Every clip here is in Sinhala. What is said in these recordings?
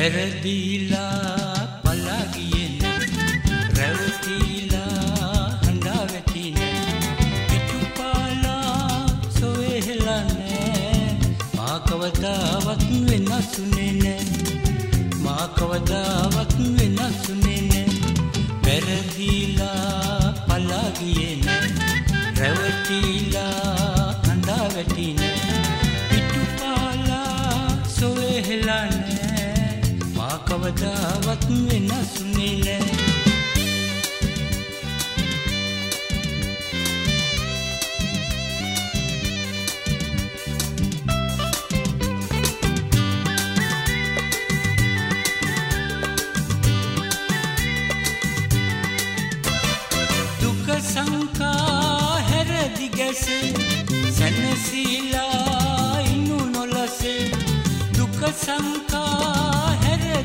පෙරදීලා පලා ගියේ නෑ රැවටිලා හඬා වැටි නෑ පිටුපාලා සොයලා නෑ මා කවදාවත් වෙනසුනේ නෑ මා කවදාවත් වෙනසුනේ නෑ පෙරදීලා පලා ගියේ නෑ රැවටිලා හඬා වැටි නෑ පිටුපාලා සොයලා නෑ කවදාවත් වෙනසුනේ නෑ දුක සංකා හැරදි ගැසේ සැනසීලා ඉන්නු නොලසේ දුක සංකා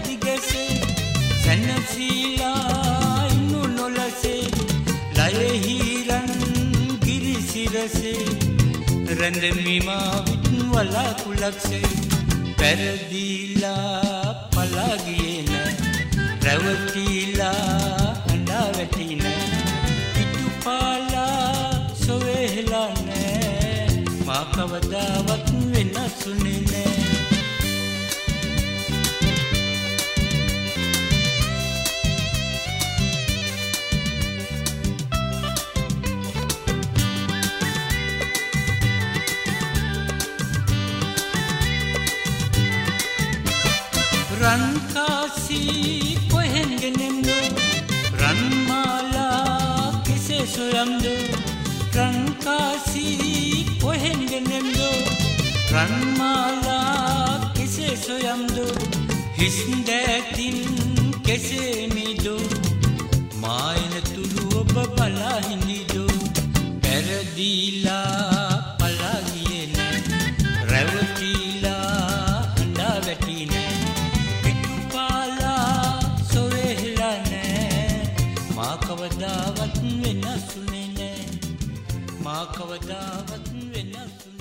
සැනසීලා ඉන්නු නොලසේ ලයෙහිරන් ගිරිසිරසේ රැඳෙමිමා විත් වලාකුලක්සේ පෙරදීලා පලා ගියේ නෑ රැවටිලා හඬා වැටි නෑ පිටුපාලා සොයලා නෑ මා කවදාවත් වෙනසුනේ නෑ රන්කාසී කොහෙන් ගෙනෙම්දෝ රන්මාලා කෙසේ සොයම්දෝ රන්කාසී කොහෙන් ගෙනෙම්දෝ රන්මාලා කෙසේ සොයම්දෝ හිස් දැතින් කෙසේ මිදෝ මායන තුරු ඔබ බලා හිඳිදෝ පෙරදීලා පලා ගියේ නෑ රැවටිලා හඬා වැටි නෑ කවදාවත් වෙනසුනේ නෑ මා කවදාවත් වෙනසුනේ